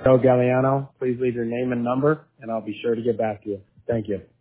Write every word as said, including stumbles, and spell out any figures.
Joe Galliano. Please leave your name and number, and I'll be sure to get back to you. Thank you.